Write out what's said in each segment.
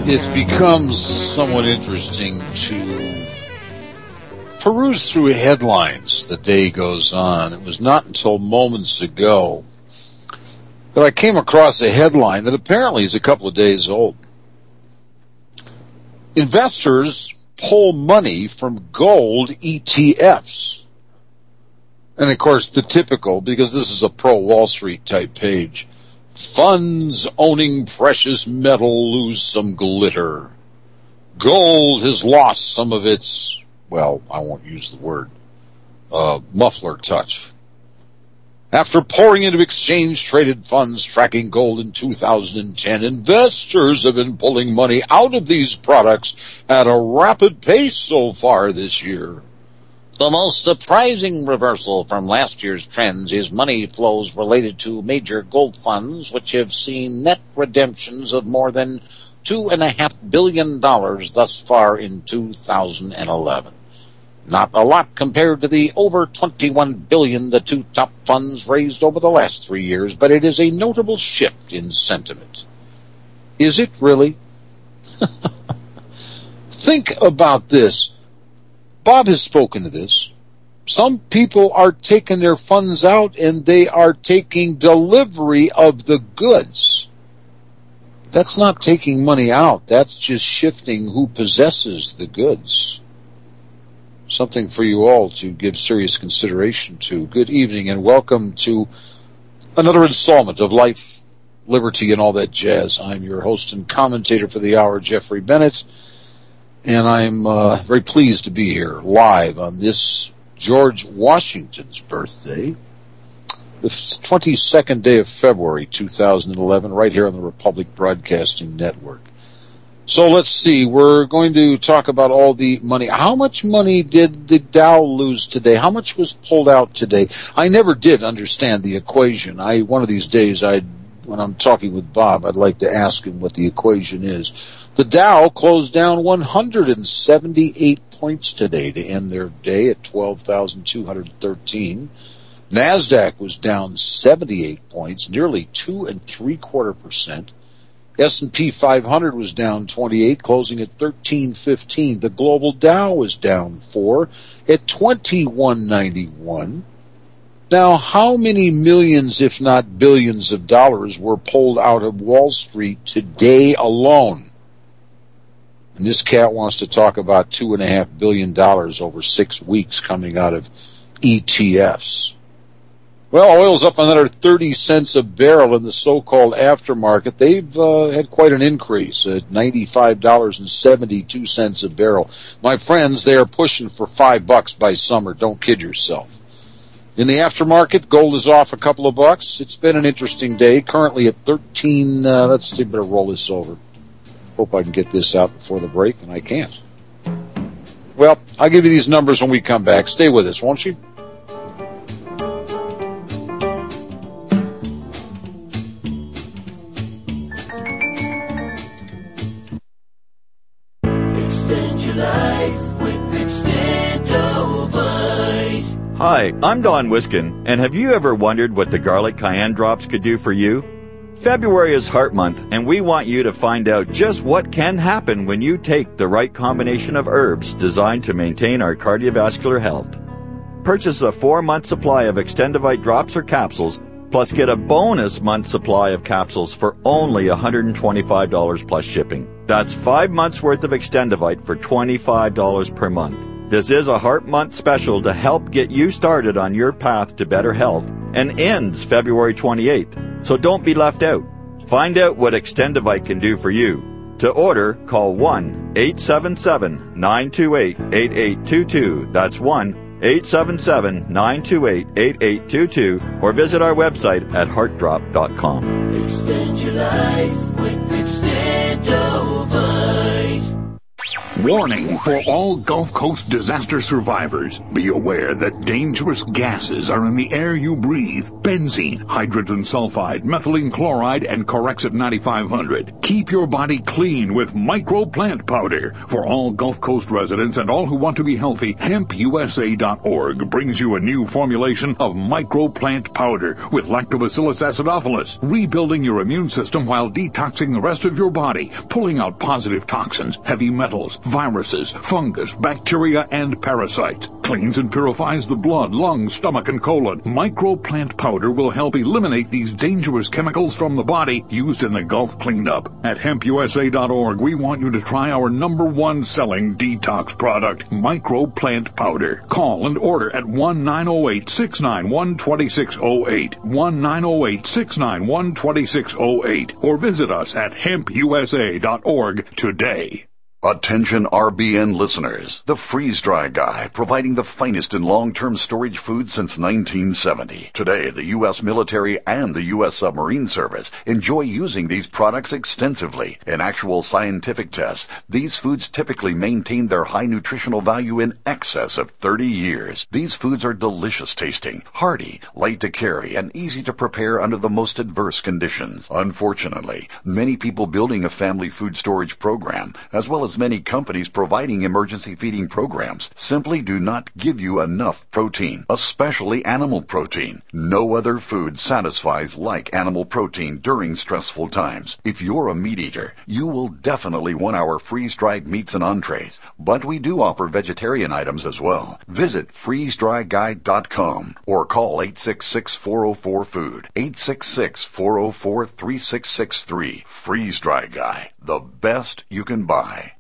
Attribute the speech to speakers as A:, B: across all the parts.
A: It becomes somewhat interesting to peruse through headlines. The day goes on. It was not until moments ago that I came across a headline that apparently is a couple of days old. Investors pull money from gold ETFs. And of course the typical, because this is a pro-Wall Street type page, funds owning precious metal lose some glitter. Gold has lost some of its, well, I won't use the word, muffler touch. After pouring into exchange-traded funds tracking gold in 2010, investors have been pulling money out of these products at a rapid pace so far this year. The most surprising reversal from last year's trends is money flows related to major gold funds, which have seen net redemptions of more than $2.5 billion thus far in 2011. Not a lot compared to the over $21 billion the two top funds raised over the last 3 years, but it is a notable shift in sentiment. Is it really? Think about this. Bob has spoken to this. Some people are taking their funds out and they are taking delivery of the goods. That's not taking money out. That's just shifting who possesses the goods. Something for you all to give serious consideration to. Good evening and welcome to another installment of Life, Liberty, and all that jazz. I'm your host and commentator for the hour, Jeffrey Bennett. And I'm very pleased to be here live on this George Washington's birthday, the 22nd day of February 2011, right here on the Republic Broadcasting Network. So let's see, we're going to talk about all the money. How much money did the Dow lose today? How much was pulled out today? I never did understand the equation. One of these days, when I'm talking with Bob, I'd like to ask him what the equation is. The Dow closed down 178 points today to end their day at 12,213. NASDAQ was down 78 points, nearly 2.75%. S&P 500 was down 28, closing at 1315. The global Dow was down 4 at 2191. Now, how many millions, if not billions of dollars were pulled out of Wall Street today alone? And this cat wants to talk about $2.5 billion over 6 weeks coming out of ETFs. Well, oil's up another 30 cents a barrel in the so-called aftermarket. They've had quite an increase at $95.72 a barrel. My friends, they are pushing for $5 by summer. Don't kid yourself. In the aftermarket, gold is off a couple of bucks. It's been an interesting day. Currently at 13. Let's see, better roll this over. Hope I can get this out before the break, and I can't. Well, I'll give you these numbers when we come back. Stay with us, won't you?
B: Extend your life with Extendovite.
C: Hi, I'm Don Wiskin, and have you ever wondered what the garlic cayenne drops could do for you? February is Heart Month, and we want you to find out just what can happen when you take the right combination of herbs designed to maintain our cardiovascular health. Purchase a 4-month supply of Extendovite drops or capsules, plus get a bonus month supply of capsules for only $125 plus shipping. That's 5 months worth of Extendovite for $25 per month. This is a Heart Month special to help get you started on your path to better health and ends February 28th. So don't be left out. Find out what Extendovite can do for you. To order, call 1-877-928-8822. That's 1-877-928-8822. Or visit our website at heartdrop.com.
B: Extend your life with Extendovite.
D: Warning for all Gulf Coast disaster survivors. Be aware that dangerous gases are in the air you breathe. Benzene, hydrogen sulfide, methylene chloride, and Corexit 9500. Keep your body clean with Micro Plant Powder. For all Gulf Coast residents and all who want to be healthy, HempUSA.org brings you a new formulation of Micro Plant Powder with Lactobacillus acidophilus, rebuilding your immune system while detoxing the rest of your body, pulling out positive toxins, heavy metals, viruses, fungus, bacteria, and parasites. Cleans and purifies the blood, lungs, stomach, and colon. Micro Plant Powder will help eliminate these dangerous chemicals from the body used in the Gulf cleanup. At HempUSA.org, we want you to try our #1 selling detox product, Micro Plant Powder. Call and order at 1-908-691-2608, 1-908-691-2608, or visit us at HempUSA.org today.
E: Attention RBN listeners. The Freeze Dry Guy, providing the finest in long-term storage food since 1970. Today, the U.S. military and the U.S. submarine service enjoy using these products extensively. In actual scientific tests, these foods typically maintain their high nutritional value in excess of 30 years. These foods are delicious tasting, hearty, light to carry, and easy to prepare under the most adverse conditions. Unfortunately, many people building a family food storage program, as well as many companies providing emergency feeding programs, simply do not give you enough protein, especially animal protein. No other food satisfies like animal protein during stressful times. If you're a meat eater, you will definitely want our freeze-dried meats and entrees, but we do offer vegetarian items as well. Visit freezedryguide.com or call 866-404-FOOD, 866-404-3663. Freeze Dry Guy, the best you can buy.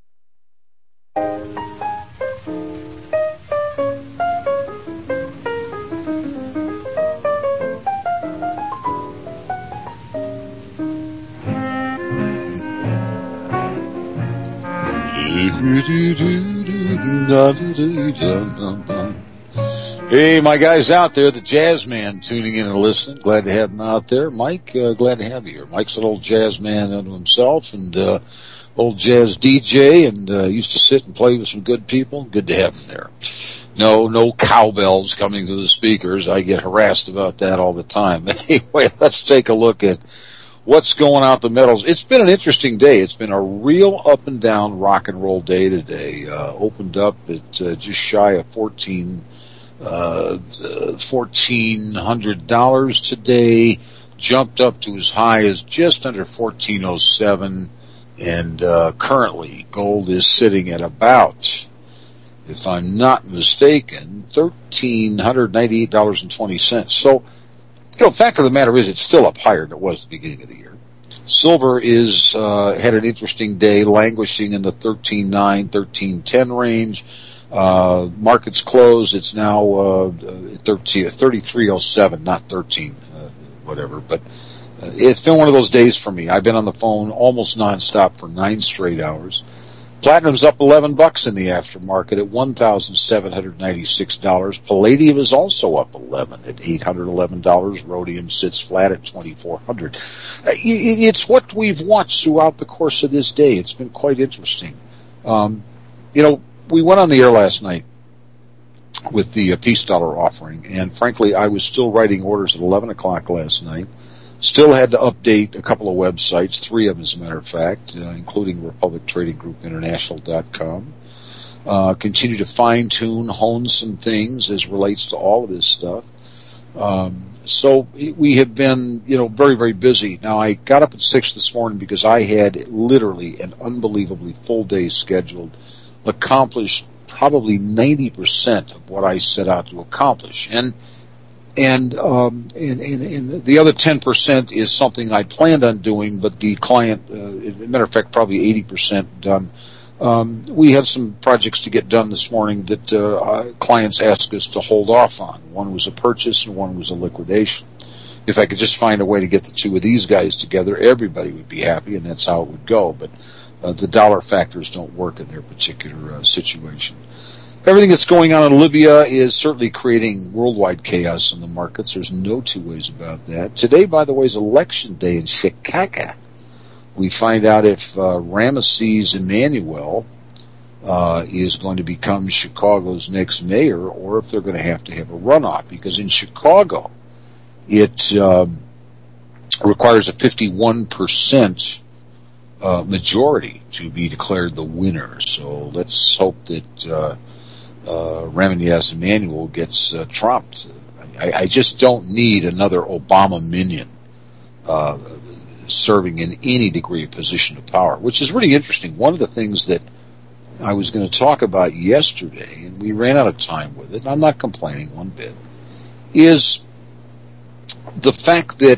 A: Hey, my guys out there, the Jazz Man tuning in and listening. Glad to have him out there. Mike, glad to have you here. Mike's an old jazz man unto himself and old jazz DJ, and used to sit and play with some good people. Good to have him there. No cowbells coming to the speakers. I get harassed about that all the time. Anyway, let's take a look at what's going out the metals. It's been an interesting day. It's been a real up and down rock and roll day today. Opened up at just shy of $1,400 today. Jumped up to as high as just under $1,407. And currently, gold is sitting at about, if I'm not mistaken, $1,398.20. So, fact of the matter is, it's still up higher than it was at the beginning of the year. Silver is had an interesting day, languishing in the 13.9, 13.10 range. Markets closed. It's now 33.07, not 13, whatever. But it's been one of those days for me. I've been on the phone almost nonstop for 9 straight hours. Platinum's up $11 in the aftermarket at $1,796. Palladium is also up 11 at $811. Rhodium sits flat at $2,400. It's what we've watched throughout the course of this day. It's been quite interesting. We went on the air last night with the peace dollar offering, and frankly, I was still writing orders at 11 o'clock last night. Still had to update a couple of websites, 3 of them as a matter of fact, including Republic Trading Group International.com. Continue to fine-tune, hone some things as relates to all of this stuff. So we have been, very, very busy. Now, I got up at 6 this morning because I had literally an unbelievably full day scheduled, accomplished probably 90% of what I set out to accomplish. And the other 10% is something I planned on doing, but the client, as a matter of fact, probably 80% done. We had some projects to get done this morning that clients asked us to hold off on. One was a purchase and one was a liquidation. If I could just find a way to get the 2 of these guys together, everybody would be happy, and that's how it would go. But the dollar factors don't work in their particular situation. Everything that's going on in Libya is certainly creating worldwide chaos in the markets. There's no 2 ways about that. Today, by the way, is election day in Chicago. We find out if Ramesses Emmanuel is going to become Chicago's next mayor, or if they're going to have a runoff. Because in Chicago, it requires a 51% majority to be declared the winner. So let's hope that Reminias Emanuel gets trumped. I just don't need another Obama minion serving in any degree of position of power, which is really interesting. One of the things that I was going to talk about yesterday, and we ran out of time with it, and I'm not complaining one bit, is the fact that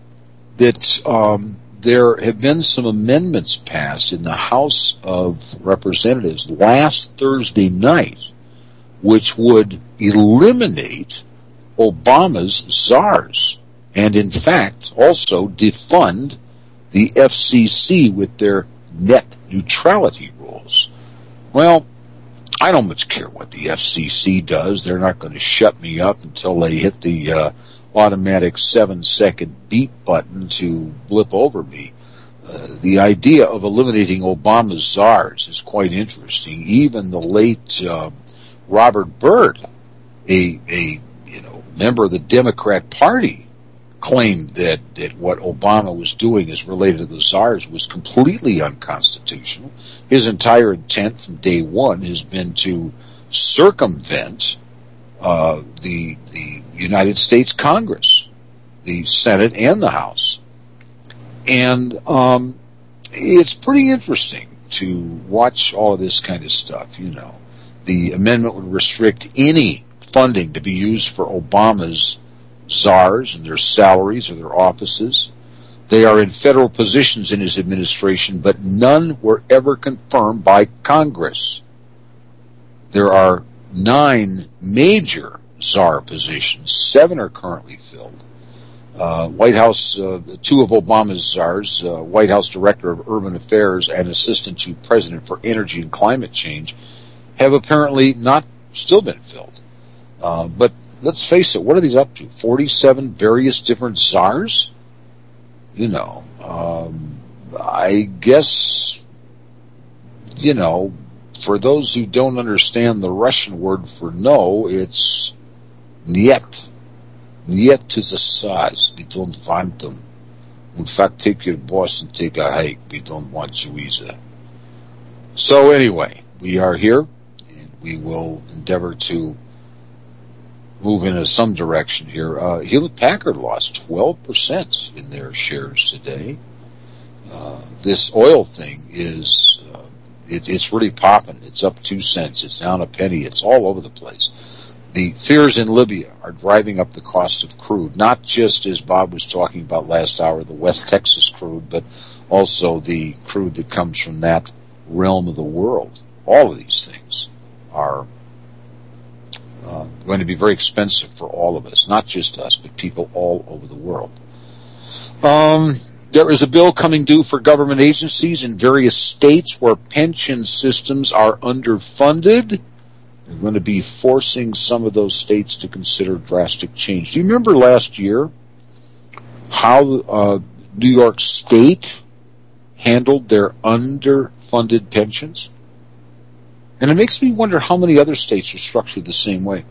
A: there have been some amendments passed in the House of Representatives last Thursday night, which would eliminate Obama's czars, and in fact also defund the FCC with their net neutrality rules. Well, I don't much care what the FCC does. They're not going to shut me up until they hit the automatic 7-second beep button to blip over me. The idea of eliminating Obama's czars is quite interesting. Even the late Robert Byrd, a member of the Democrat Party, claimed that what Obama was doing as related to the czars was completely unconstitutional. His entire intent from day one has been to circumvent the United States Congress, the Senate and the House. And it's pretty interesting to watch all of this kind of stuff. The amendment would restrict any funding to be used for Obama's czars and their salaries or their offices. They are in federal positions in his administration, but none were ever confirmed by Congress. There are 9 major czar positions. 7 are currently filled. White House, 2 of Obama's czars, White House Director of Urban Affairs and Assistant to President for Energy and Climate Change, have apparently not still been filled. But let's face it, what are these up to? 47 various different czars? I guess, for those who don't understand the Russian word for no, it's niet. Niet is a size. We don't want them. In fact, take your boss and take a hike. We don't want you either. So anyway, we are here, and we will endeavor to move in some direction here. Hewlett-Packard lost 12% in their shares today. This oil thing is, it's really popping. It's up 2 cents. It's down a penny. It's all over the place. The fears in Libya are driving up the cost of crude, not just, as Bob was talking about last hour, the West Texas crude, but also the crude that comes from that realm of the world. All of these things are going to be very expensive for all of us, not just us, but people all over the world. There is a bill coming due for government agencies in various states where pension systems are underfunded. They're going to be forcing some of those states to consider drastic change. Do you remember last year how New York State handled their underfunded pensions? And it makes me wonder how many other states are structured the same way.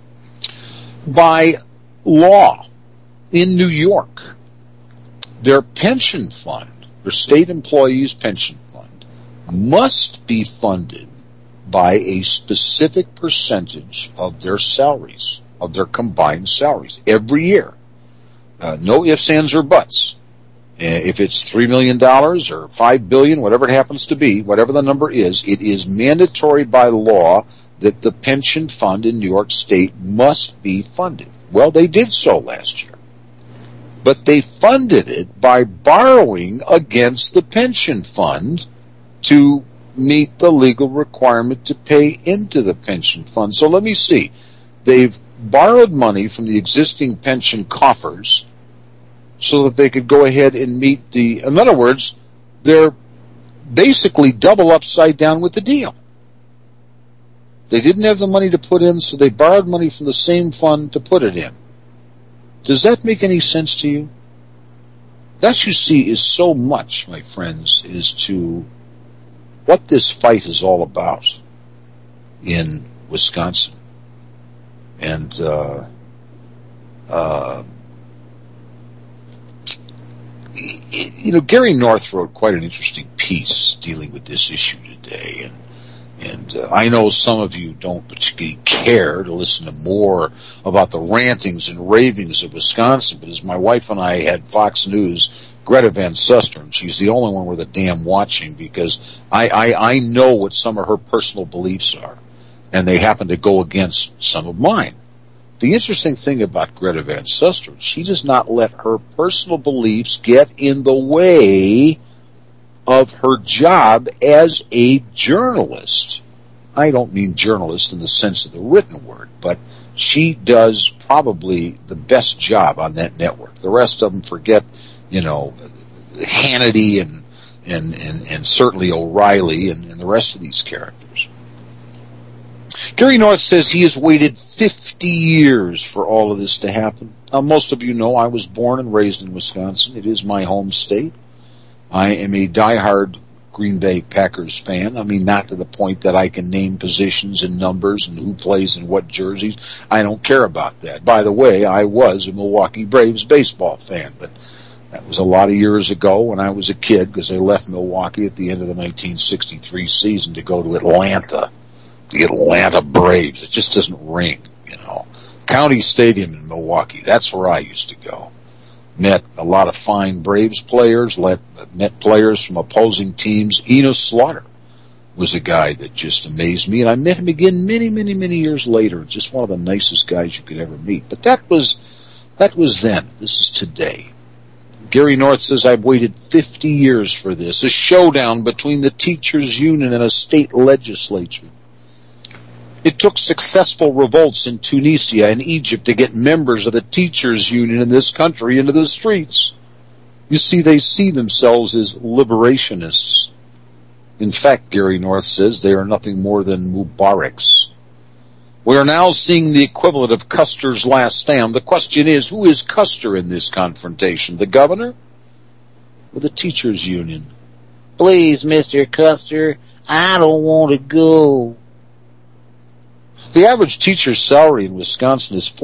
A: By law, in New York, their pension fund, their state employees' pension fund, must be funded by a specific percentage of their salaries, of their combined salaries, every year. No ifs, ands, or buts. If it's $3 million or $5 billion, whatever it happens to be, whatever the number is, it is mandatory by law that the pension fund in New York State must be funded. Well, they did so last year. But they funded it by borrowing against the pension fund to meet the legal requirement to pay into the pension fund. So let me see. They've borrowed money from the existing pension coffers so that they could go ahead and meet in other words, they're basically double upside down with the deal. They didn't have the money to put in, so they borrowed money from the same fund to put it in. Does that make any sense to you? That, you see, is so much, my friends, is to what this fight is all about. in Wisconsin. And, Gary North wrote quite an interesting piece dealing with this issue today, and I know some of you don't particularly care to listen to more about the rantings and ravings of Wisconsin, but as my wife and I had Fox News, Greta Van Susteren, she's the only one worth a damn watching, because I know what some of her personal beliefs are, and they happen to go against some of mine. The interesting thing about Greta Van Susteren, she does not let her personal beliefs get in the way of her job as a journalist. I don't mean journalist in the sense of the written word, but she does probably the best job on that network. The rest of them forget, Hannity and certainly O'Reilly and the rest of these characters. Gary North says he has waited 50 years for all of this to happen. Now, most of you know I was born and raised in Wisconsin. It is my home state. I am a diehard Green Bay Packers fan. I mean, not to the point that I can name positions and numbers and who plays in what jerseys. I don't care about that. By the way, I was a Milwaukee Braves baseball fan, but that was a lot of years ago when I was a kid, because I left Milwaukee at the end of the 1963 season to go to Atlanta. The Atlanta Braves. It just doesn't ring, County Stadium in Milwaukee. That's where I used to go. Met a lot of fine Braves players, met players from opposing teams. Enos Slaughter was a guy that just amazed me, and I met him again many, many, many years later. Just one of the nicest guys you could ever meet. But that was then. This is today. Gary North says, I've waited 50 years for this, a showdown between the teachers' union and a state legislature. It took successful revolts in Tunisia and Egypt to get members of the teachers' union in this country into the streets. You see, they see themselves as liberationists. In fact, Gary North says, they are nothing more than Mubaraks. We are now seeing the equivalent of Custer's last stand. The question is, who is Custer in this confrontation? The governor or the teachers' union? Please, Mr. Custer, I don't want to go. The average teacher's salary in Wisconsin is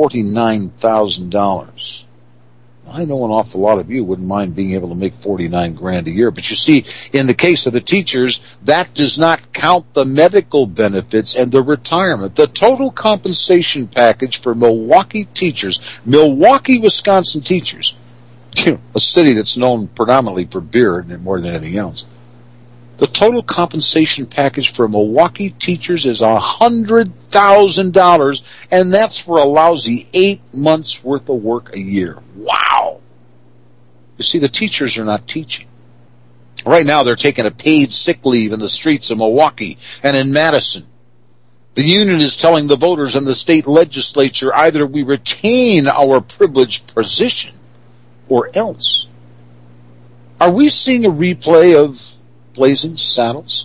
A: $49,000. I know an awful lot of you wouldn't mind being able to make $49,000 a year, but you see, in the case of the teachers, that does not count the medical benefits and the retirement. The total compensation package for Milwaukee teachers, Milwaukee, Wisconsin teachers, a city that's known predominantly for beer and more than anything else. The total compensation package for Milwaukee teachers is $100,000, and that's for a lousy 8 months' worth of work a year. Wow! You see, the teachers are not teaching. Right now, they're taking a paid sick leave in the streets of Milwaukee and in Madison. The union is telling the voters in the state legislature either we retain our privileged position or else. Are we seeing a replay of Blazing Saddles?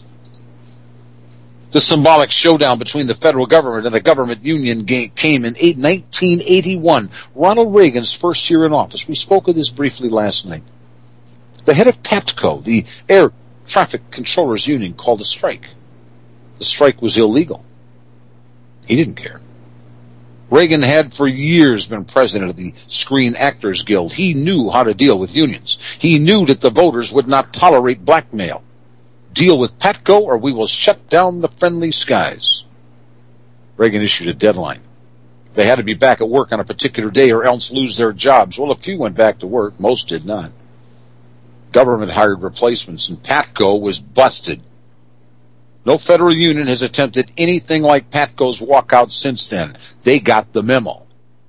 A: The symbolic showdown between the federal government and the government union came in 1981, Ronald Reagan's first year in office. We spoke of this briefly last night. The head of PATCO, the Air Traffic Controllers Union, called a strike. The strike was illegal. He didn't care. Reagan had for years been president of the Screen Actors Guild. He knew how to deal with unions. He knew that the voters would not tolerate blackmail. Deal with PATCO or we will shut down the friendly skies. Reagan issued a deadline. They had to be back at work on a particular day or else lose their jobs. Well, a few went back to work. Most did not. Government hired replacements and PATCO was busted. No federal union has attempted anything like PATCO's walkout since then. They got the memo.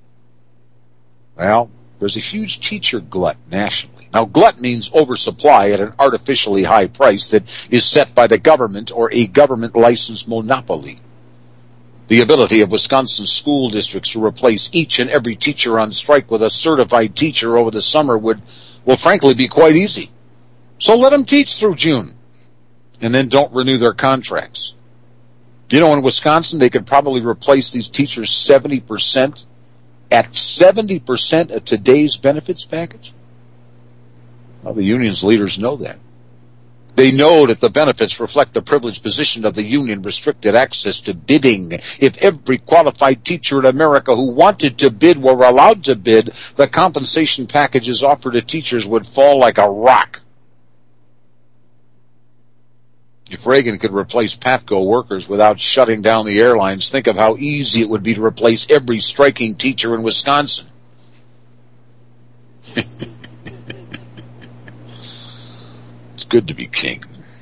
A: Well, there's a huge teacher glut nationally. Now, glut means oversupply at an artificially high price that is set by the government or a government-licensed monopoly. The ability of Wisconsin school districts to replace each and every teacher on strike with a certified teacher over the summer will frankly be quite easy. So let them teach through June and then don't renew their contracts. In Wisconsin, they could probably replace these teachers 70% at 70% of today's benefits package. Well, the union's leaders know that. They know that the benefits reflect the privileged position of the union, restricted access to bidding. If every qualified teacher in America who wanted to bid were allowed to bid, the compensation packages offered to teachers would fall like a rock. If Reagan could replace PATCO workers without shutting down the airlines, think of how easy it would be to replace every striking teacher in Wisconsin. It's good to be king.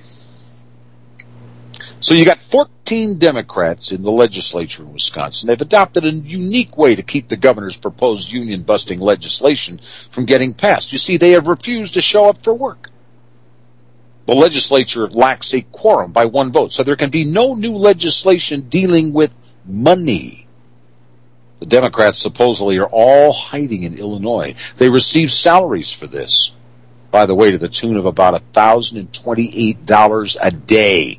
A: So you got 14 Democrats in the legislature in Wisconsin. They've adopted a unique way to keep the governor's proposed union-busting legislation from getting passed. You see, they have refused to show up for work. The legislature lacks a quorum by one vote, so there can be no new legislation dealing with money. The Democrats supposedly are all hiding in Illinois. They receive salaries for this, by the way, to the tune of about $1,028 a day.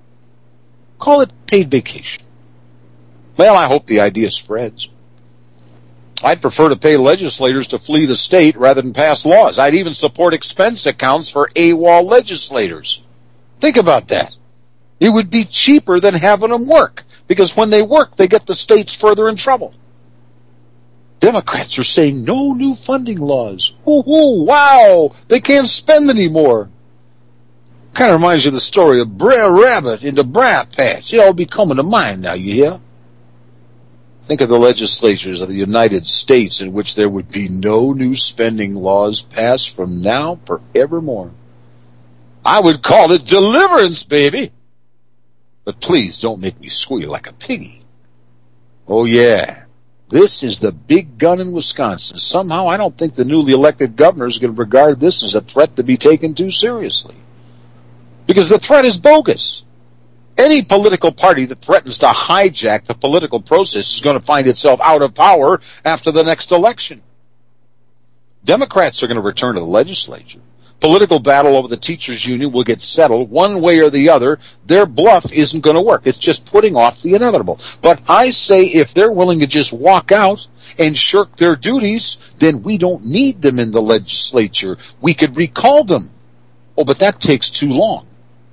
A: Call it paid vacation. Well, I hope the idea spreads. I'd prefer to pay legislators to flee the state rather than pass laws. I'd even support expense accounts for AWOL legislators. Think about that. It would be cheaper than having them work, because when they work, they get the states further in trouble. Democrats are saying no new funding laws. Ooh, wow, they can't spend anymore. Kind of reminds you of the story of Brer Rabbit in the Briar Patch. It all be coming to mind now, you hear? Think of the legislatures of the United States in which there would be no new spending laws passed from now forevermore. I would call it deliverance, baby. But please don't make me squeal like a piggy. Oh, yeah. This is the big gun in Wisconsin. Somehow I don't think the newly elected governor is going to regard this as a threat to be taken too seriously. Because the threat is bogus. Any political party that threatens to hijack the political process is going to find itself out of power after the next election. Democrats are going to return to the legislature. Political battle over the teachers' union will get settled one way or the other. Their bluff isn't going to work. It's just putting off the inevitable. But I say if they're willing to just walk out and shirk their duties, then we don't need them in the legislature. We could recall them. Oh, but that takes too long.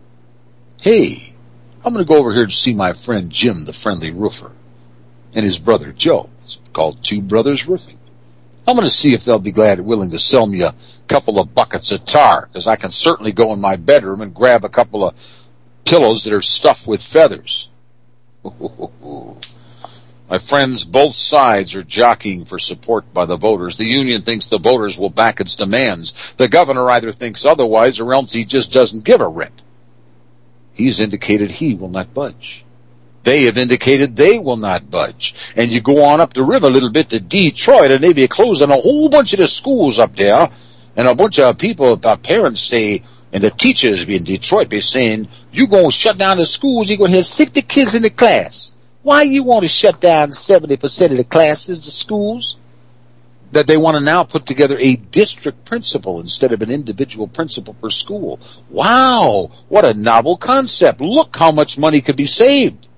A: Hey, I'm going to go over here to see my friend Jim, the friendly roofer, and his brother Joe. It's called Two Brothers Roofing. I'm going to see if they'll be willing to sell me a couple of buckets of tar, because I can certainly go in my bedroom and grab a couple of pillows that are stuffed with feathers. My friends, both sides are jockeying for support by the voters. The union thinks the voters will back its demands. The governor either thinks otherwise or else he just doesn't give a rip. He's indicated he will not budge. They have indicated they will not budge. And you go on up the river a little bit to Detroit, and they be closing a whole bunch of the schools up there. And a bunch of people, parents say, and the teachers in Detroit be saying, you going to shut down the schools, you're going to have 60 kids in the class. Why you want to shut down 70% of the classes, the schools? That they want to now put together a district principal instead of an individual principal per school. Wow, what a novel concept. Look how much money could be saved.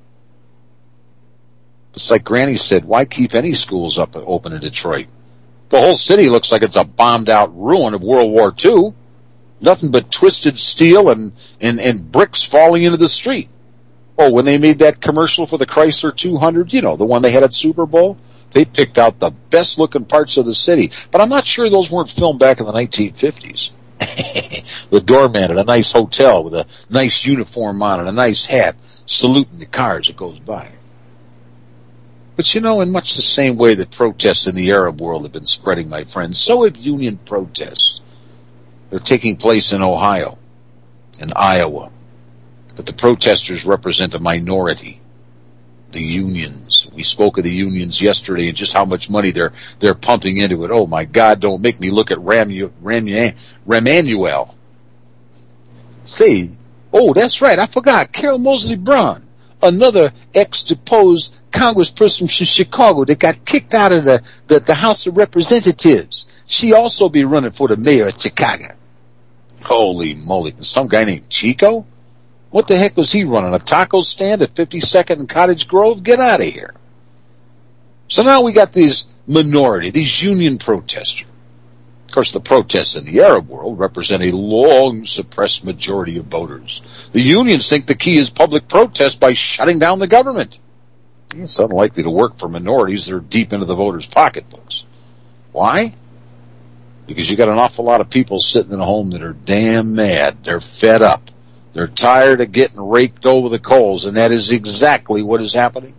A: It's like Granny said, why keep any schools open in Detroit? The whole city looks like it's a bombed-out ruin of World War II. Nothing but twisted steel and bricks falling into the street. Oh, when they made that commercial for the Chrysler 200, you know, the one they had at Super Bowl, they picked out the best-looking parts of the city. But I'm not sure those weren't filmed back in the 1950s. The doorman at a nice hotel with a nice uniform on and a nice hat, saluting the cars that goes by. But you know, in much the same way that protests in the Arab world have been spreading, my friends, so have union protests. They're taking place in Ohio and Iowa. But the protesters represent a minority. The unions. We spoke of the unions yesterday and just how much money they're pumping into it. Oh my God, don't make me look at Ramanuel. Say, oh, that's right, I forgot. Carol Moseley Braun, another ex-deposed congressperson from Chicago that got kicked out of the House of Representatives. She also be running for the mayor of Chicago. Holy moly. Some guy named Chico? What the heck was he running? A taco stand at 52nd and Cottage Grove? Get out of here. So now we got these minority, these union protesters. course, the protests in the Arab world represent a long-suppressed majority of voters. The unions think the key is public protest by shutting down the government. It's unlikely to work for minorities that are deep into the voters' pocketbooks. Why? Because you got an awful lot of people sitting at home that are damn mad. They're fed up. They're tired of getting raked over the coals, and that is exactly what is happening.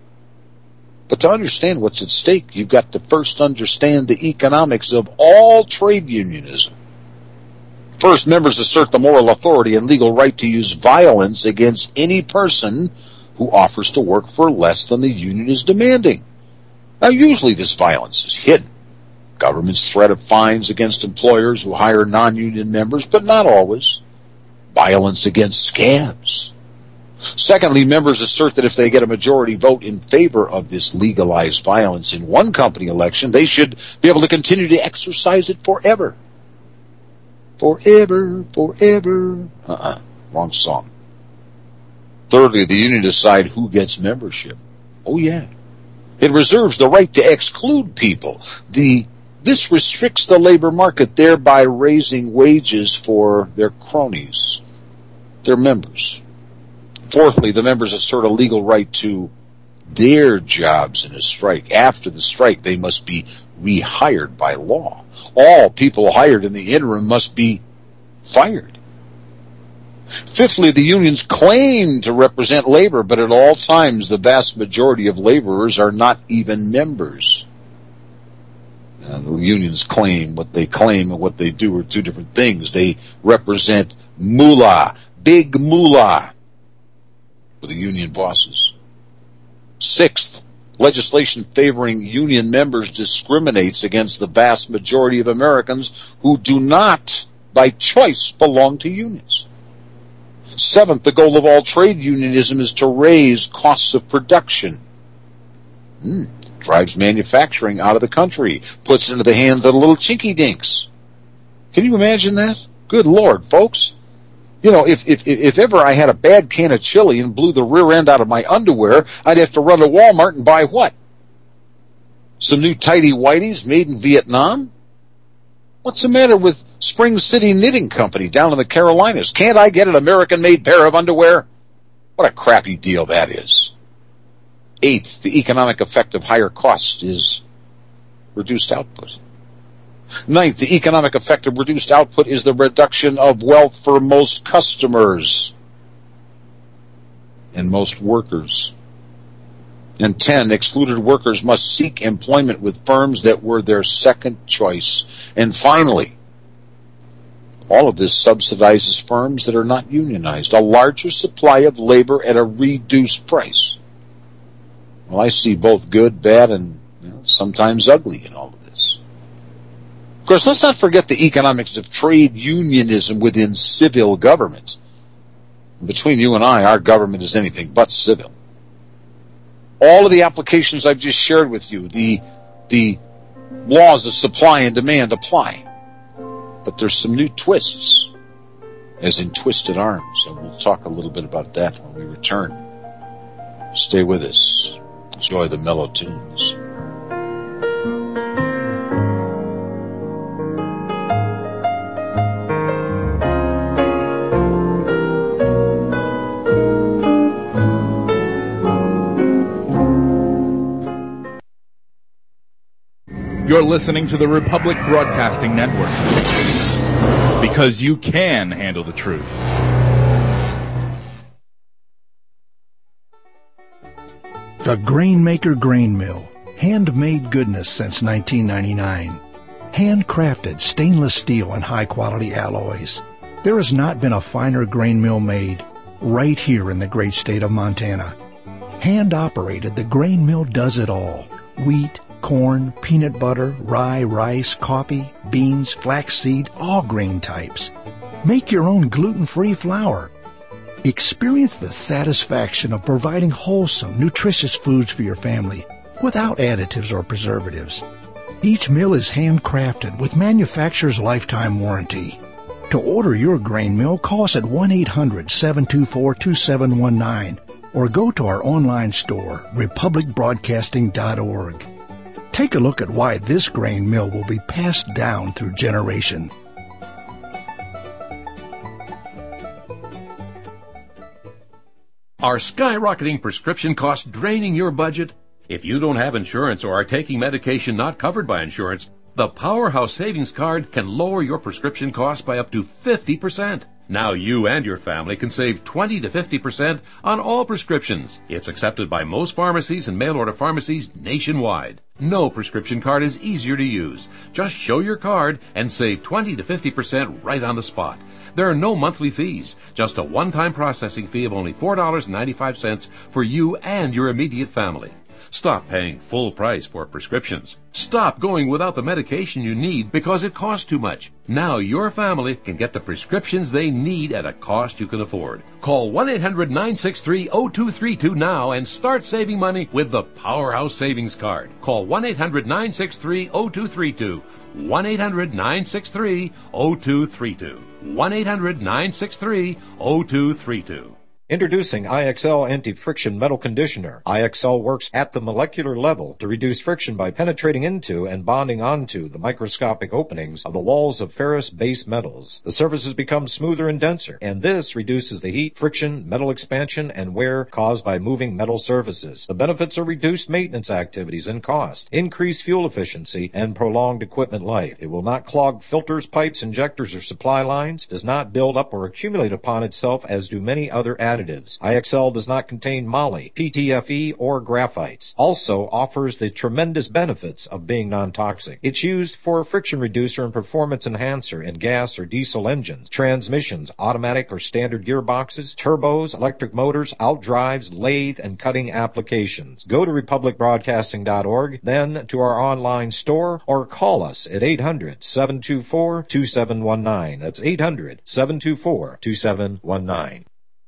A: But to understand what's at stake, you've got to first understand the economics of all trade unionism. First, members assert the moral authority and legal right to use violence against any person who offers to work for less than the union is demanding. Now, usually this violence is hidden. Government's threat of fines against employers who hire non-union members, but not always. Violence against scabs. Secondly, members assert that if they get a majority vote in favor of this legalized violence in one company election, they should be able to continue to exercise it forever. Forever, forever. Wrong song. Thirdly, the union decide who gets membership. Oh yeah. It reserves the right to exclude people. This restricts the labor market, thereby raising wages for their cronies, their members. Fourthly, the members assert a legal right to their jobs in a strike. After the strike, they must be rehired by law. All people hired in the interim must be fired. Fifthly, the unions claim to represent labor, but at all times the vast majority of laborers are not even members. The unions claim and what they do are two different things. They represent moolah, big moolah, for the union bosses. Sixth, legislation favoring union members discriminates against the vast majority of Americans who do not, by choice, belong to unions. Seventh, the goal of all trade unionism is to raise costs of production. Drives manufacturing out of the country, puts into the hands of the little chinky dinks. Can you imagine that? Good Lord, folks. You know, if ever I had a bad can of chili and blew the rear end out of my underwear, I'd have to run to Walmart and buy what? Some new tighty-whities made in Vietnam? What's the matter with Spring City Knitting Company down in the Carolinas? Can't I get an American-made pair of underwear? What a crappy deal that is. Eighth, the economic effect of higher costs is reduced output. Ninth, the economic effect of reduced output is the reduction of wealth for most customers and most workers. And 10, excluded workers must seek employment with firms that were their second choice. And finally, all of this subsidizes firms that are not unionized, a larger supply of labor at a reduced price. Well, I see both good, bad, and sometimes ugly in all of this. Of course, let's not forget the economics of trade unionism within civil government. Between you and I, our government is anything but civil. All of the applications I've just shared with you, the laws of supply and demand apply. But there's some new twists, as in twisted arms, and we'll talk a little bit about that when we return. Stay with us. Enjoy the mellow tunes.
F: You're listening to the Republic Broadcasting Network, because you can handle the truth.
G: The Grainmaker Grain Mill, handmade goodness since 1999. Handcrafted stainless steel and high-quality alloys. There has not been a finer grain mill made right here in the great state of Montana. Hand-operated, the grain mill does it all. Wheat, corn, peanut butter, rye, rice, coffee, beans, flaxseed, all grain types. Make your own gluten-free flour. Experience the satisfaction of providing wholesome, nutritious foods for your family without additives or preservatives. Each mill is handcrafted with manufacturer's lifetime warranty. To order your grain mill, call us at 1-800-724-2719 or go to our online store, republicbroadcasting.org. Take a look at why this grain mill will be passed down through generation.
H: Are skyrocketing prescription costs draining your budget? If you don't have insurance or are taking medication not covered by insurance, the Powerhouse Savings Card can lower your prescription costs by up to 50%. Now you and your family can save 20 to 50% on all prescriptions. It's accepted by most pharmacies and mail-order pharmacies nationwide. No prescription card is easier to use. Just show your card and save 20 to 50% right on the spot. There are no monthly fees, just a one-time processing fee of only $4.95 for you and your immediate family. Stop paying full price for prescriptions. Stop going without the medication you need because it costs too much. Now your family can get the prescriptions they need at a cost you can afford. Call 1-800-963-0232 now and start saving money with the Powerhouse Savings Card. Call 1-800-963-0232. 1-800-963-0232. 1-800-963-0232.
I: Introducing IXL Anti-Friction Metal Conditioner. IXL works at the molecular level to reduce friction by penetrating into and bonding onto the microscopic openings of the walls of ferrous base metals. The surfaces become smoother and denser, and this reduces the heat, friction, metal expansion, and wear caused by moving metal surfaces. The benefits are reduced maintenance activities and cost, increased fuel efficiency, and prolonged equipment life. It will not clog filters, pipes, injectors, or supply lines, does not build up or accumulate upon itself as do many other additives. IXL does not contain moly, PTFE, or graphites. Also offers the tremendous benefits of being non-toxic. It's used for a friction reducer and performance enhancer in gas or diesel engines, transmissions, automatic or standard gearboxes, turbos, electric motors, outdrives, lathe, and cutting applications. Go to republicbroadcasting.org, then to our online store, or call us at 800-724-2719. That's 800-724-2719.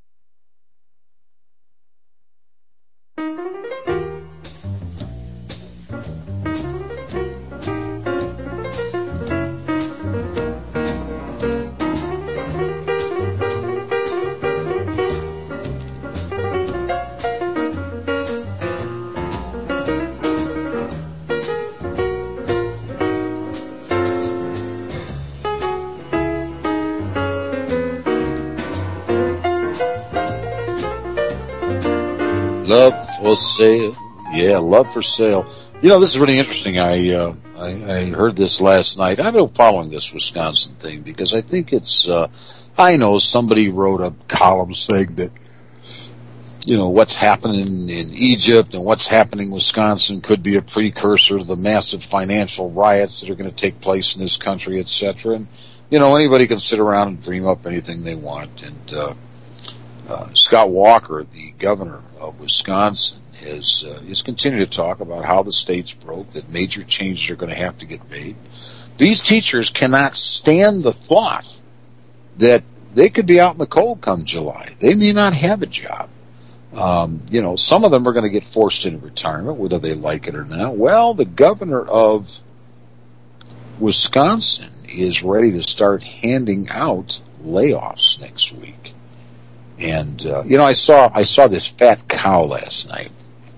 A: Love for sale. Yeah, love for sale. You know, this is really interesting. I heard this last night. I've been following this Wisconsin thing because I think it's, I know somebody wrote a column saying that, you know, what's happening in Egypt and what's happening in Wisconsin could be a precursor to the massive financial riots that are going to take place in this country, etc. And, you know, anybody can sit around and dream up anything they want. And, Scott Walker, the governor of Wisconsin, has continued to talk about how the state's broke, that major changes are going to have to get made. These teachers cannot stand the thought that they could be out in the cold come July. They may not have a job. You know, some of them are going to get forced into retirement, whether they like it or not. Well, the governor of Wisconsin is ready to start handing out layoffs next week. And, you know, I saw this fat cow last night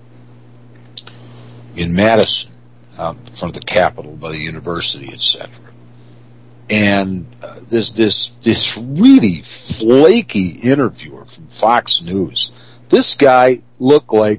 A: in Madison, out in front of the Capitol by the university, etc. And this really flaky interviewer from Fox News. This guy looked like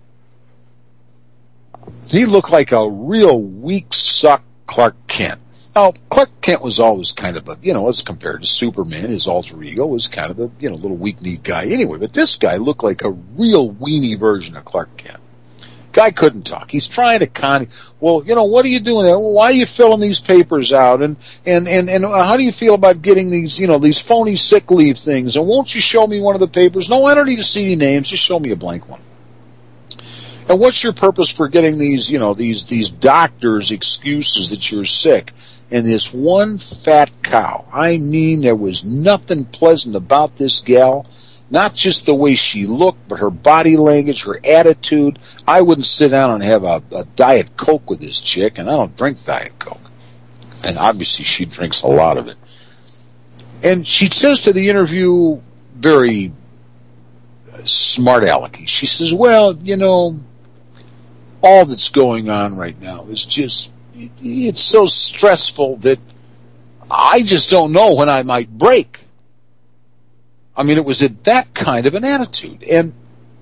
A: a real weak suck Clark Kent. Now, Clark Kent was always kind of a, you know, as compared to Superman, his alter ego was kind of the, you know, little weak-kneed guy anyway. But this guy looked like a real weenie version of Clark Kent. Guy couldn't talk. He's trying to well, you know, what are you doing there? Why are you filling these papers out? And how do you feel about getting these, you know, these phony sick leave things? And won't you show me one of the papers? No, I don't need to see any names. Just show me a blank one. And what's your purpose for getting these, you know, these doctors' excuses that you're sick? And this one fat cow, I mean, there was nothing pleasant about this gal. Not just the way she looked, but her body language, her attitude. I wouldn't sit down and have a Diet Coke with this chick, and I don't drink Diet Coke. And obviously she drinks a lot of it. And she says to the interview, very smart alecky, she says, well, you know, all that's going on right now is just, it's so stressful that I just don't know when I might break. I mean, it was at that kind of an attitude. And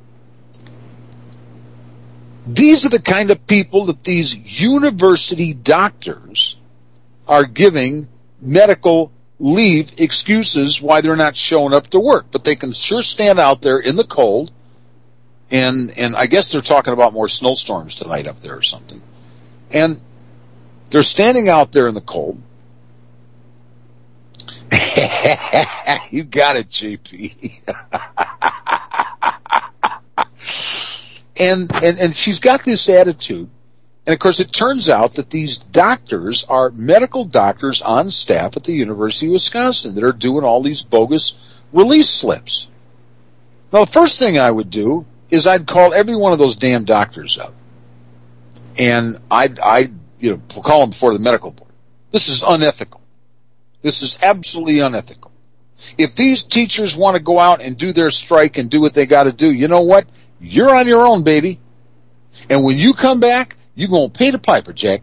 A: these are the kind of people that these university doctors are giving medical leave excuses why they're not showing up to work. But they can sure stand out there in the cold. And I guess they're talking about more snowstorms tonight up there or something. And they're standing out there in the cold. You got it, JP. and she's got this attitude. And of course, it turns out that these doctors are medical doctors on staff at the University of Wisconsin that are doing all these bogus release slips. Now, the first thing I would do is I'd call every one of those damn doctors up. And I'd call them before the medical board. This is unethical. This is absolutely unethical. If these teachers want to go out and do their strike and do what they got to do, you know what? You're on your own, baby. And when you come back, you're going to pay the piper, Jack.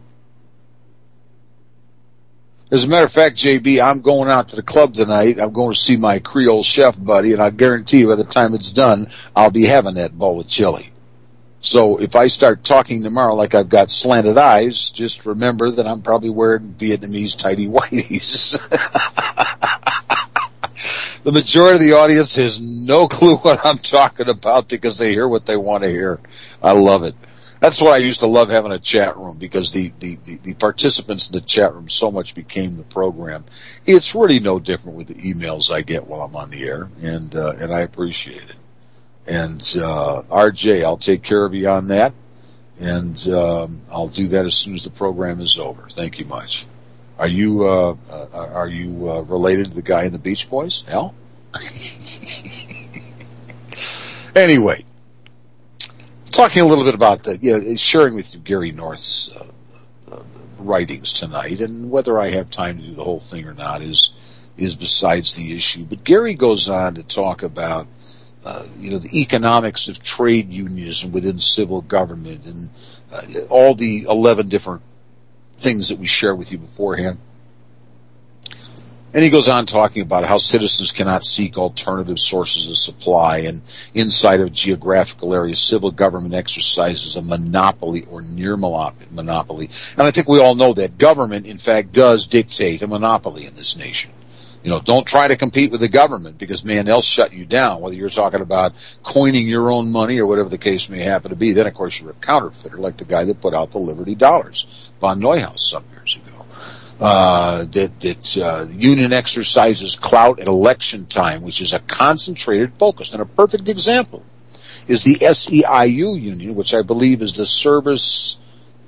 A: As a matter of fact, JB, I'm going out to the club tonight. I'm going to see my Creole chef buddy, and I guarantee you by the time it's done, I'll be having that bowl of chili. So if I start talking tomorrow like I've got slanted eyes, just remember that I'm probably wearing Vietnamese tighty-whities. The majority of the audience has no clue what I'm talking about because they hear what they want to hear. I love it. That's why I used to love having a chat room, because the participants in the chat room so much became the program. It's really no different with the emails I get while I'm on the air, and I appreciate it. And RJ, I'll take care of you on that, and I'll do that as soon as the program is over. Thank you much. Are you related to the guy in the Beach Boys, Al? Anyway, talking a little bit about sharing with you Gary North's writings tonight, and whether I have time to do the whole thing or not is besides the issue. But Gary goes on to talk about the economics of trade unionism within civil government, and all the 11 different things that we shared with you beforehand. And he goes on talking about how citizens cannot seek alternative sources of supply, and inside of geographical areas, civil government exercises a monopoly or near monopoly. And I think we all know that government, in fact, does dictate a monopoly in this nation. Don't try to compete with the government, because, man, they'll shut you down, whether you're talking about coining your own money or whatever the case may happen to be. Then, of course, you're a counterfeiter, like the guy that put out the Liberty Dollars, von Neuhaus, some years ago. That union exercises clout at election time, which is a concentrated focus. And a perfect example is the SEIU union, which I believe is the service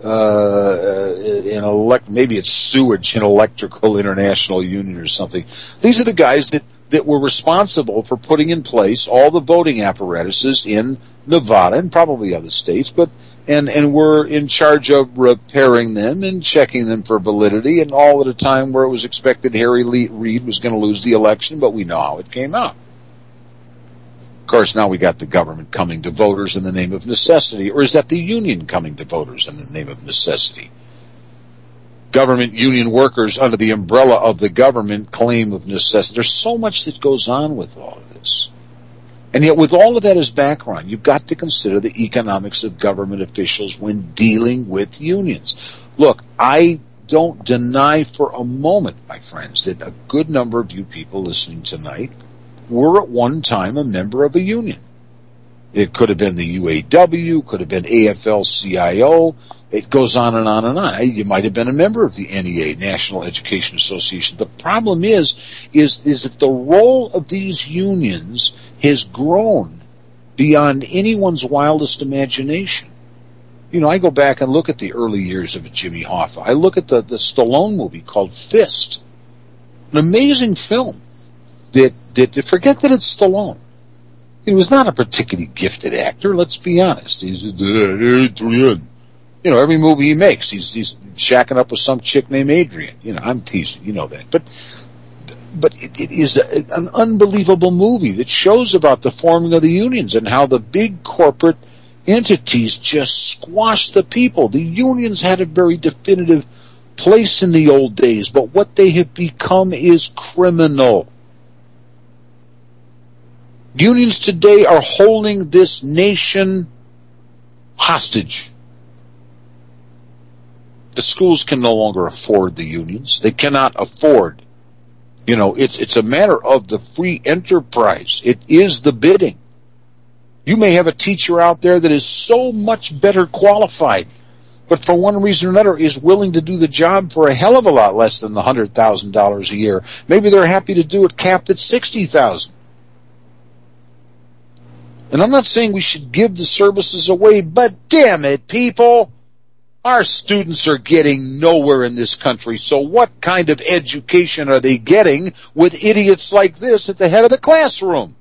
A: maybe it's Sewage and Electrical International Union or something. These are the guys that were responsible for putting in place all the voting apparatuses in Nevada and probably other states, and were in charge of repairing them and checking them for validity, and all at a time where it was expected Harry Reid was going to lose the election, but we know how it came out. Of course, now we got the government coming to voters in the name of necessity. Or is that the union coming to voters in the name of necessity? Government union workers under the umbrella of the government claim of necessity. There's so much that goes on with all of this. And yet with all of that as background, you've got to consider the economics of government officials when dealing with unions. Look, I don't deny for a moment, my friends, that a good number of you people listening tonight were at one time a member of a union. It could have been the UAW, could have been AFL-CIO. It goes on and on and on. You might have been a member of the NEA, National Education Association. The problem is that the role of these unions has grown beyond anyone's wildest imagination. I go back and look at the early years of Jimmy Hoffa. I look at the Stallone movie called Fist. An amazing film. Forget that it's Stallone. He was not a particularly gifted actor, let's be honest. He's Adrian. Every movie he makes, he's shacking up with some chick named Adrian. I'm teasing, that. But it is an unbelievable movie that shows about the forming of the unions and how the big corporate entities just squashed the people. The unions had a very definitive place in the old days, but what they have become is criminal. Unions today are holding this nation hostage. The schools can no longer afford the unions. They cannot afford. It's a matter of the free enterprise. It is the bidding. You may have a teacher out there that is so much better qualified, but for one reason or another is willing to do the job for a hell of a lot less than the $100,000 a year. Maybe they're happy to do it capped at $60,000. And I'm not saying we should give the services away, but damn it, people, our students are getting nowhere in this country. So what kind of education are they getting with idiots like this at the head of the classroom?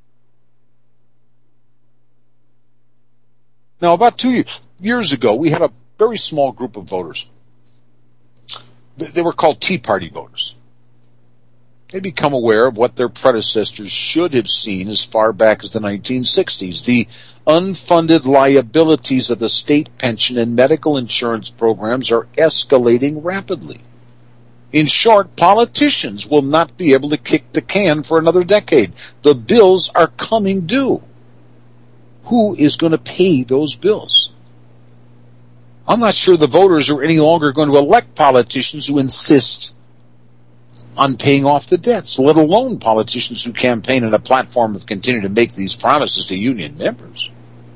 A: Now, about 2 years ago, we had a very small group of voters. They were called Tea Party voters. They become aware of what their predecessors should have seen as far back as the 1960s. The unfunded liabilities of the state pension and medical insurance programs are escalating rapidly. In short, politicians will not be able to kick the can for another decade. The bills are coming due. Who is going to pay those bills? I'm not sure the voters are any longer going to elect politicians who insist on paying off the debts, let alone politicians who campaign on a platform of continuing to make these promises to union members.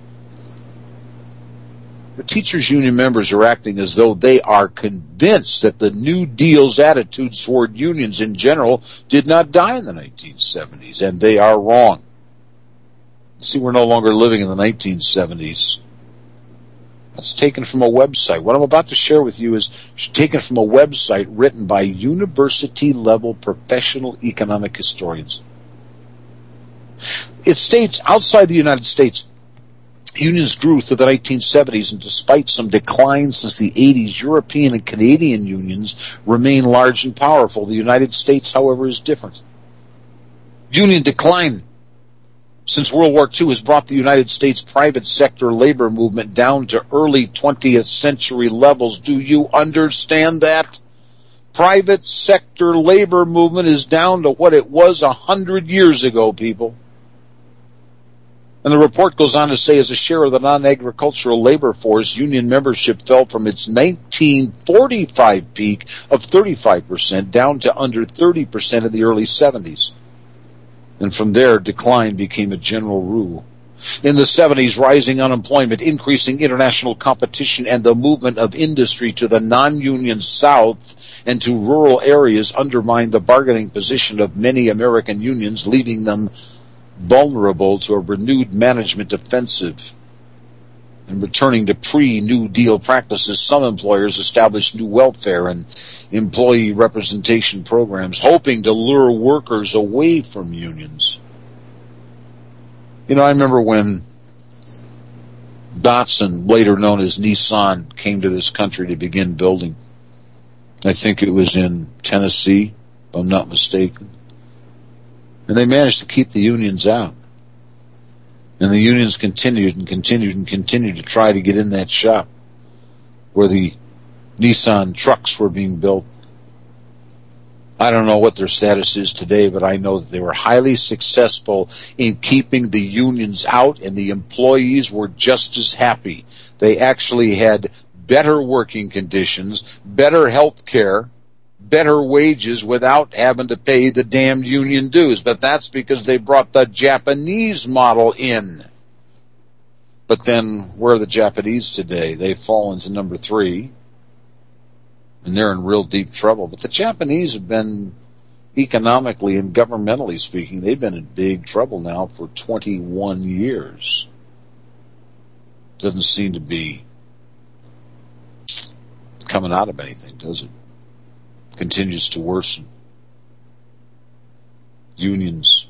A: The teachers' union members are acting as though they are convinced that the New Deal's attitudes toward unions in general did not die in the 1970s, and they are wrong. See, we're no longer living in the 1970s. That's taken from a website. What I'm about to share with you is taken from a website written by university-level professional economic historians. It states, outside the United States, unions grew through the 1970s, and despite some decline since the 80s, European and Canadian unions remain large and powerful. The United States, however, is different. Union decline since World War II has brought the United States private sector labor movement down to early 20th century levels. Do you understand that? Private sector labor movement is down to what it was 100 years ago, people. And the report goes on to say, as a share of the non-agricultural labor force, union membership fell from its 1945 peak of 35% down to under 30% in the early 70s. And from there, decline became a general rule. In the 70s, rising unemployment, increasing international competition, and the movement of industry to the non-union South and to rural areas undermined the bargaining position of many American unions, leaving them vulnerable to a renewed management offensive. And returning to pre-New Deal practices, some employers established new welfare and employee representation programs, hoping to lure workers away from unions. I remember when Datsun, later known as Nissan, came to this country to begin building. I think it was in Tennessee, if I'm not mistaken. And they managed to keep the unions out. And the unions continued to try to get in that shop where the Nissan trucks were being built. I don't know what their status is today, but I know that they were highly successful in keeping the unions out, and the employees were just as happy. They actually had better working conditions, better health care, better wages without having to pay the damned union dues. But that's because they brought the Japanese model in. But then, where are the Japanese today? They've fallen to number 3, and they're in real deep trouble. But the Japanese have been, economically and governmentally speaking, they've been in big trouble now for 21 years. Doesn't seem to be coming out of anything, does it? Continues to worsen. Unions.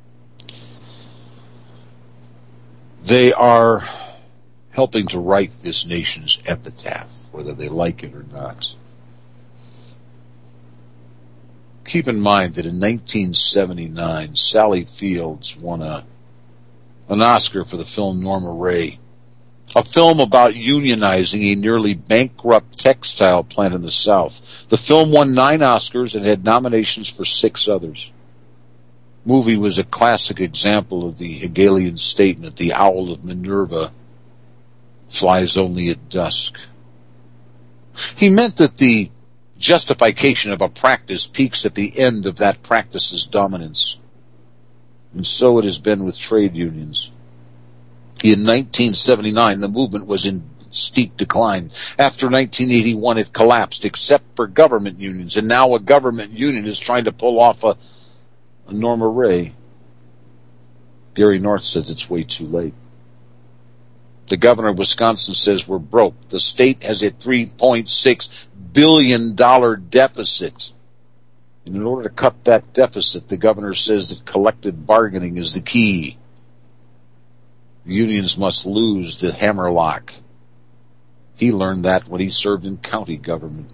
A: They are helping to write this nation's epitaph, whether they like it or not. Keep in mind that in 1979, Sally Fields won an Oscar for the film Norma Ray. A film about unionizing a nearly bankrupt textile plant in the South. The film won 9 Oscars and had nominations for 6 others. Movie was a classic example of the Hegelian statement, the owl of Minerva flies only at dusk. He meant that the justification of a practice peaks at the end of that practice's dominance. And so it has been with trade unions. In 1979, the movement was in steep decline. After 1981, it collapsed, except for government unions. And now a government union is trying to pull off a Norma Ray. Gary North says it's way too late. The governor of Wisconsin says we're broke. The state has a $3.6 billion deficit. And in order to cut that deficit, the governor says that collective bargaining is the key. Unions must lose the hammerlock. He learned that when he served in county government.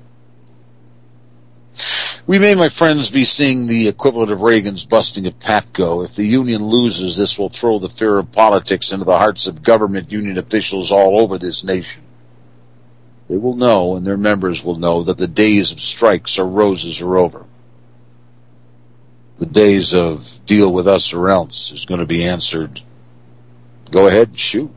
A: We may, my friends, be seeing the equivalent of Reagan's busting of Patco. If the union loses, this will throw the fear of politics into the hearts of government union officials all over this nation. They will know, and their members will know, that the days of strikes or roses are over. The days of deal with us or else is going to be answered, go ahead and shoot.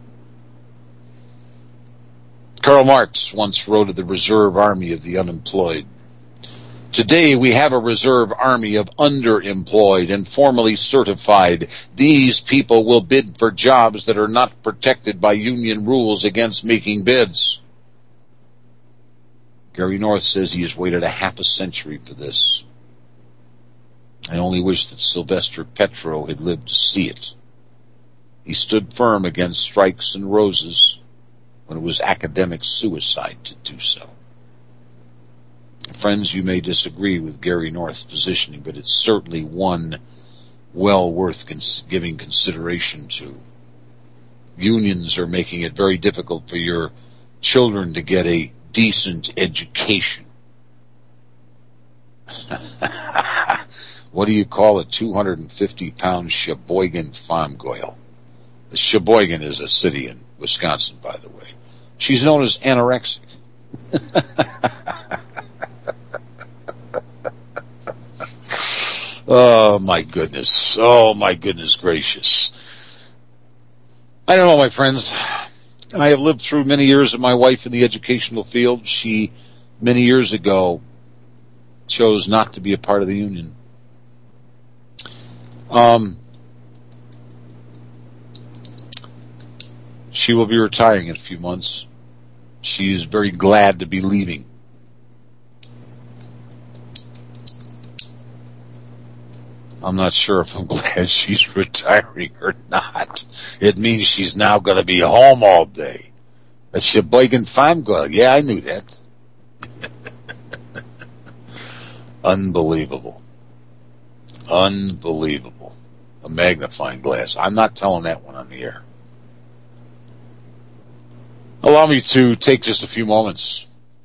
A: Karl Marx once wrote of the reserve army of the unemployed. Today we have a reserve army of underemployed and formally certified. These people will bid for jobs that are not protected by union rules against making bids. Gary North says he has waited a half a century for this. I only wish that Sylvester Petro had lived to see it. He stood firm against strikes and roses when it was academic suicide to do so. Friends, you may disagree with Gary North's positioning, but it's certainly one well worth giving consideration to. Unions are making it very difficult for your children to get a decent education. What do you call a 250-pound Sheboygan farm girl? The Sheboygan is a city in Wisconsin, by the way. She's known as anorexic. Oh, my goodness. Oh, my goodness gracious. I don't know, my friends. I have lived through many years of my wife in the educational field. She, many years ago, chose not to be a part of the union. She will be retiring in a few months. She's very glad to be leaving. I'm not sure if I'm glad she's retiring or not. It means she's now going to be home all day. A Sheboygan farm girl. Yeah, I knew that. Unbelievable. Unbelievable. A magnifying glass. I'm not telling that one on the air. Allow me to take just a few moments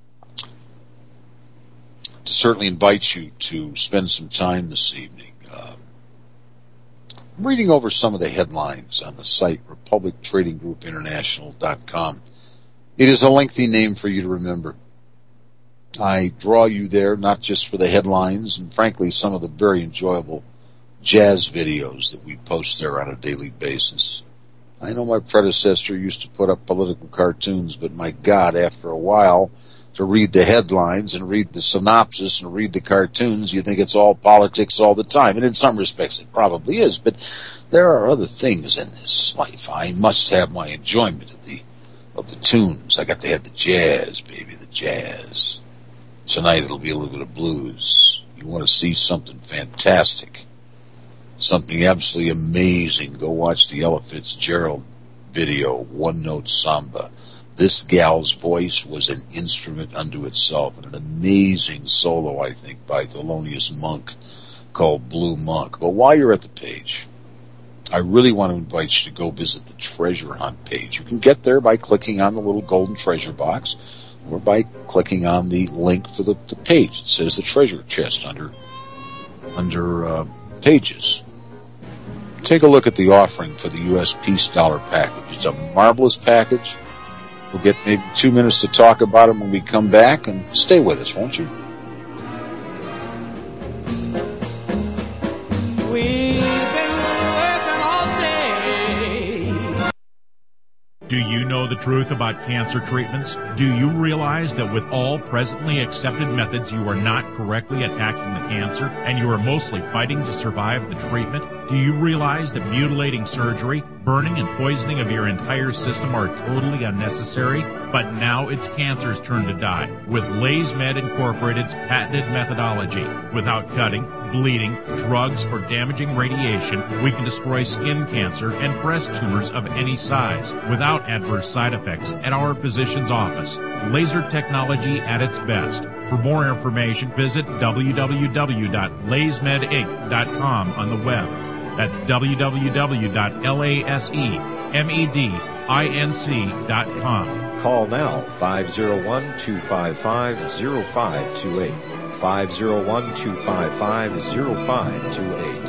A: to certainly invite you to spend some time this evening reading over some of the headlines on the site republictradinggroupinternational.com. It is a lengthy name for you to remember. I draw you there not just for the headlines and frankly some of the very enjoyable jazz videos that we post there on a daily basis. I know my predecessor used to put up political cartoons, but my God, after a while, to read the headlines and read the synopsis and read the cartoons, you think it's all politics all the time. And in some respects it probably is, but there are other things in this life. I must have my enjoyment of the tunes. I got to have the jazz, baby, the jazz. Tonight it'll be a little bit of blues. You want to see something fantastic, something absolutely amazing, go watch the Ella Fitzgerald video, One Note Samba. This gal's voice was an instrument unto itself, and an amazing solo, I think, by Thelonious Monk called Blue Monk. But while you're at the page, I really want to invite you to go visit the Treasure Hunt page. You can get there by clicking on the little golden treasure box, or by clicking on the link for the page. It says the treasure chest under pages. Take a look at the offering for the U.S. Peace Dollar package. It's a marvelous package. We'll get maybe 2 minutes to talk about it when we come back, and stay with us, won't you?
J: Do you know the truth about cancer treatments? Do you realize that with all presently accepted methods, you are not correctly attacking the cancer, and you are mostly fighting to survive the treatment? Do you realize that mutilating surgery, burning and poisoning of your entire system are totally unnecessary? But now it's cancer's turn to die with LaysMed Incorporated's patented methodology. Without cutting, bleeding, drugs, or damaging radiation, we can destroy skin cancer and breast tumors of any size without adverse side effects at our physician's office. Laser technology at its best. For more information, visit www.laysmedinc.com on the web. That's www.lasemedinc.com.
I: Call now, 501-255-0528. 501-255-0528.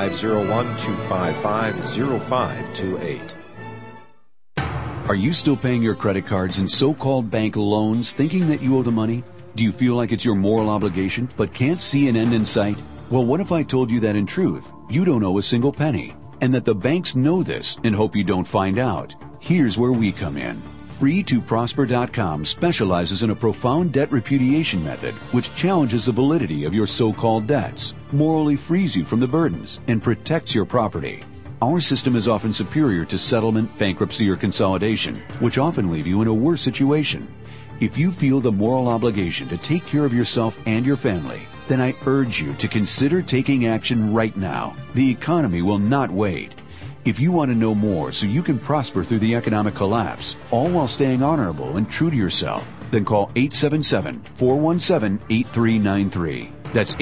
I: 501-255-0528.
K: Are you still paying your credit cards and so-called bank loans thinking that you owe the money? Do you feel like it's your moral obligation but can't see an end in sight? Well, what if I told you that in truth, you don't owe a single penny, and that the banks know this and hope you don't find out? Here's where we come in. Free2Prosper.com specializes in a profound debt repudiation method which challenges the validity of your so-called debts, morally frees you from the burdens, and protects your property. Our system is often superior to settlement, bankruptcy, or consolidation, which often leave you in a worse situation. If you feel the moral obligation to take care of yourself and your family, then I urge you to consider taking action right now. The economy will not wait. If you want to know more so you can prosper through the economic collapse, all while staying honorable and true to yourself, then call 877-417-8393. That's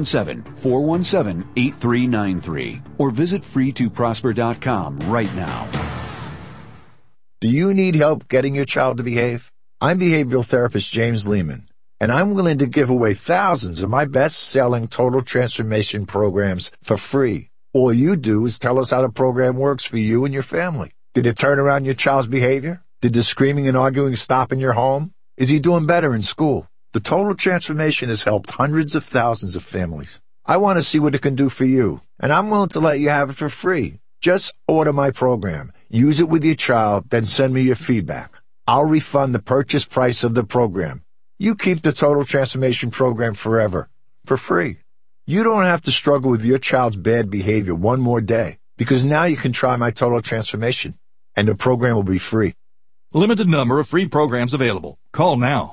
K: 877-417-8393. Or visit free2prosper.com right now.
L: Do you need help getting your child to behave? I'm behavioral therapist James Lehman, and I'm willing to give away thousands of my best-selling total transformation programs for free. All you do is tell us how the program works for you and your family. Did it turn around your child's behavior? Did the screaming and arguing stop in your home? Is he doing better in school? The total transformation has helped hundreds of thousands of families. I want to see what it can do for you, and I'm willing to let you have it for free. Just order my program, use it with your child, then send me your feedback. I'll refund the purchase price of the program. You keep the Total Transformation Program forever, for free. You don't have to struggle with your child's bad behavior one more day, because now you can try my Total Transformation, and the program will be free.
M: Limited number of free programs available. Call now.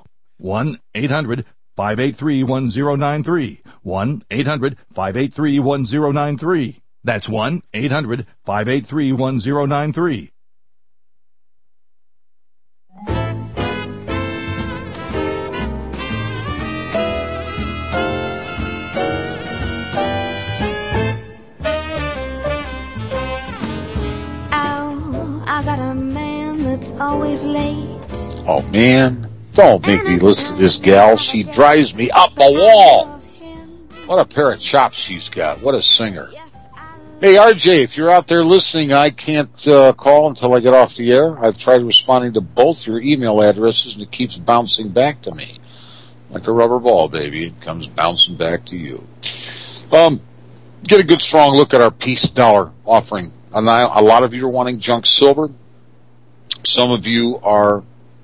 M: 1-800-583-1093. 1-800-583-1093. That's 1-800-583-1093.
N: Always late.
A: Oh man, don't make me listen to this gal. She drives me up the wall. What a pair of chops she's got. What a singer. Hey RJ, if you're out there listening, I can't call until I get off the air. I've tried responding to both your email addresses and it keeps bouncing back to me. Like a rubber ball, baby. It comes bouncing back to you. Get a good strong look at our peace dollar offering. A lot of you are wanting junk silver. Some of you are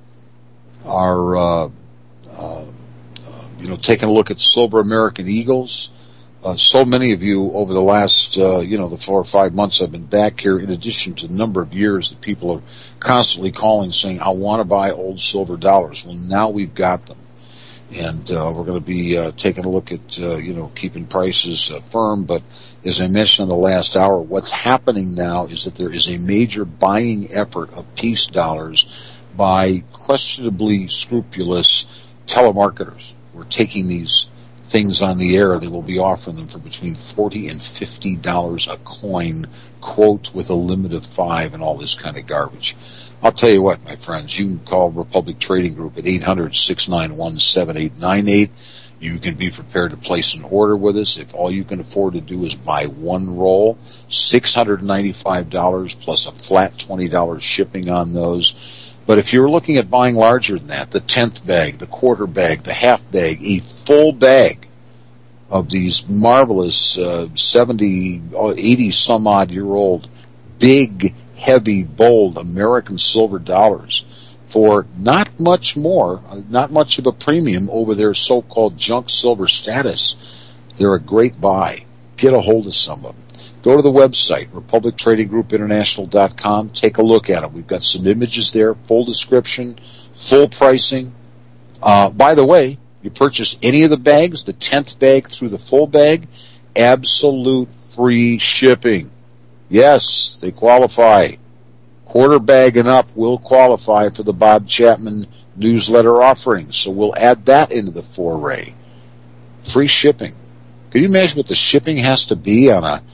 A: taking a look at silver American Eagles. So many of you over the last, the 4 or 5 months I've been back here, in addition to the number of years that people are constantly calling saying, I want to buy old silver dollars. Well, now we've got them. And we're going to be taking a look at, keeping prices firm. But as I mentioned in the last hour, what's happening now is that there is a major buying effort of peace dollars by questionably scrupulous telemarketers. We're taking these things on the air. They will be offering them for between $40 and $50 a coin, quote, with a limit of 5 and all this kind of garbage. I'll tell you what, my friends, you can call Republic Trading Group at 800-691-7898. You can be prepared to place an order with us. If all you can afford to do is buy one roll, $695 plus a flat $20 shipping on those. But if you're looking at buying larger than that, the 10th bag, the quarter bag, the half bag, a full bag of these marvelous 70, 80 some odd year old big, heavy, bold American silver dollars for not much more, not much of a premium over their so-called junk silver status, they're a great buy. Get a hold of some of them. Go to the website, republictradinggroupinternational.com. Take a look at them. We've got some images there, full description, full pricing. By the way, you purchase any of the bags, the 10th bag through the full bag, absolute free shipping. Yes, they qualify. Quarter bag and up will qualify for the Bob Chapman newsletter offering. So we'll add that into the foray. Free shipping. Can you imagine what the shipping has to be on a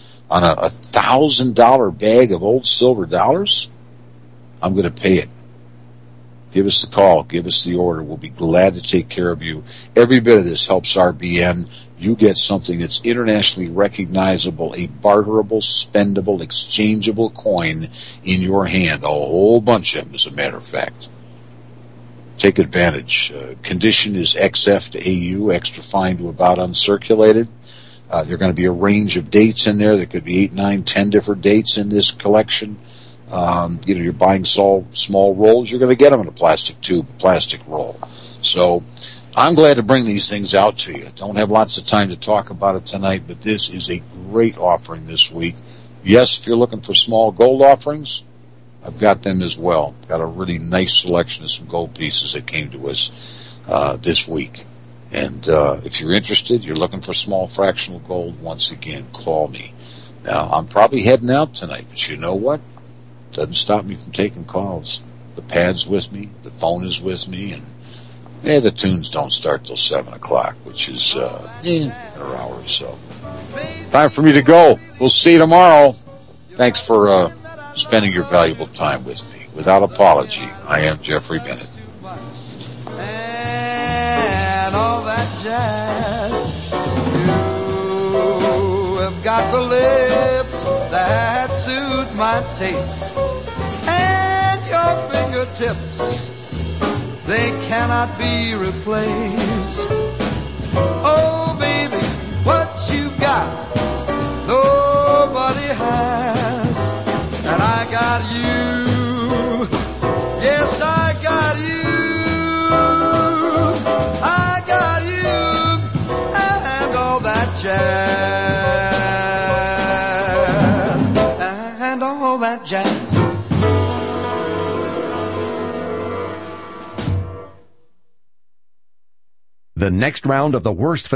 A: $1,000 bag of old silver dollars? I'm going to pay it. Give us the call. Give us the order. We'll be glad to take care of you. Every bit of this helps RBN. You get something that's internationally recognizable, a barterable, spendable, exchangeable coin in your hand. A whole bunch of them, as a matter of fact. Take advantage. Condition is XF to AU, extra fine to about uncirculated. There are going to be a range of dates in there. There could be 8, 9, 10 different dates in this collection. You're buying small rolls, you're going to get them in a plastic tube, a plastic roll. So I'm glad to bring these things out to you. Don't have lots of time to talk about it tonight, but this is a great offering this week. Yes, if you're looking for small gold offerings, I've got them as well. Got a really nice selection of some gold pieces that came to us this week. And if you're interested, you're looking for small fractional gold, once again, call me. Now, I'm probably heading out tonight, but you know what? Doesn't stop me from taking calls. The pad's with me, the phone is with me, and the tunes don't start till 7 o'clock, which is an hour or so. Time for me to go. We'll see you tomorrow. Thanks for spending your valuable time with me. Without apology, I am Jeffrey Bennett.
B: And all that jazz. You have got the lips that suit my taste, and your fingertips, they cannot be replaced. Oh baby, what you got nobody has, and I got you. Yes, I got you. I got you, and all that jazz, and all that jazz.
O: The next round of the worst